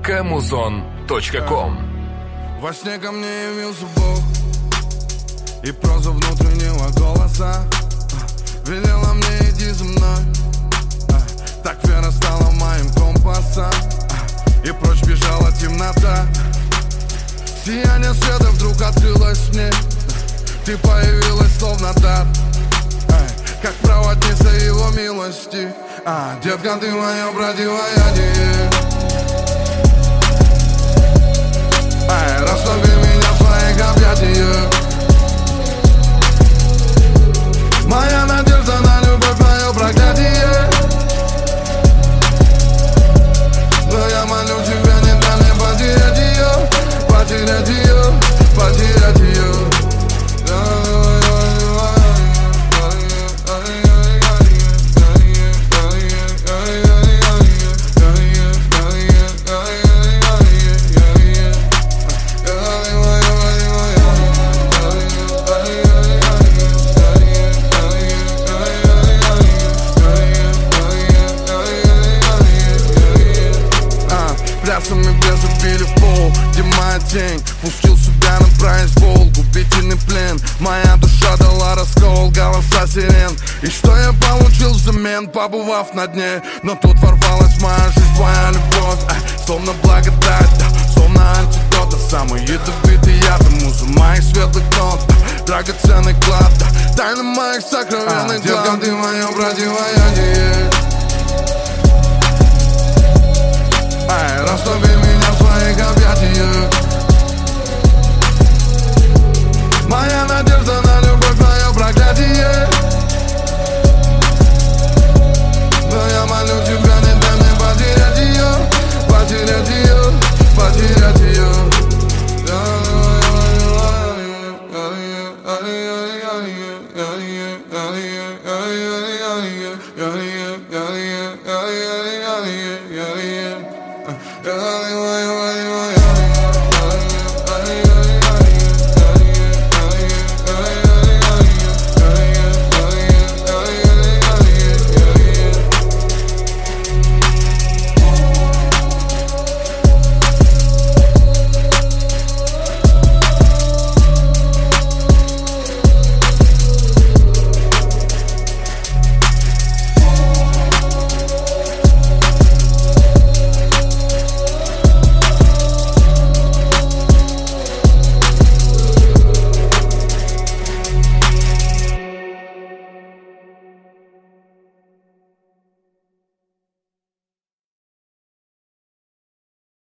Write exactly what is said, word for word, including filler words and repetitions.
кэмузон точка ком. Во сне ко мне явился Бог, и проза внутреннего голоса велела мне: иди за мной. Так вера стала моим компасом, и прочь бежала темнота. Сияние света вдруг открылось мне, ты появилась словно дар, как проводница его милости. А, детка, ты мое противоядие. Ай, растопи меня в своих объятиях. Моя надежда на любовь, мое проклятие. Но я молю тебя, не дай мне потерять ее, потерять ее, потерять ее. Плясами без убили в пол, где моя тень. Пустил себя на произвол, губительный плен. Моя душа дала раскол, голоса сирен. И что я получил взамен, побывав на дне? Но тут ворвалась в мою жизнь твоя любовь, ай, словно благодать, да, словно антидот, да, самый ядовитый яд, муза моих светлых нот, да, драгоценный клад, да, тайна моих сокровенных а, глав. Детка, ты мое противоядие. Ай, растопи меня в своих объятиях. Моя надежда на любовь, мое проклятие. Но я молю тебя, не дай мне потерять ее, потерять ее, потерять ее. Yeah, yeah, yeah, yeah, yeah, yeah, yeah, yeah, yeah, yeah, yeah.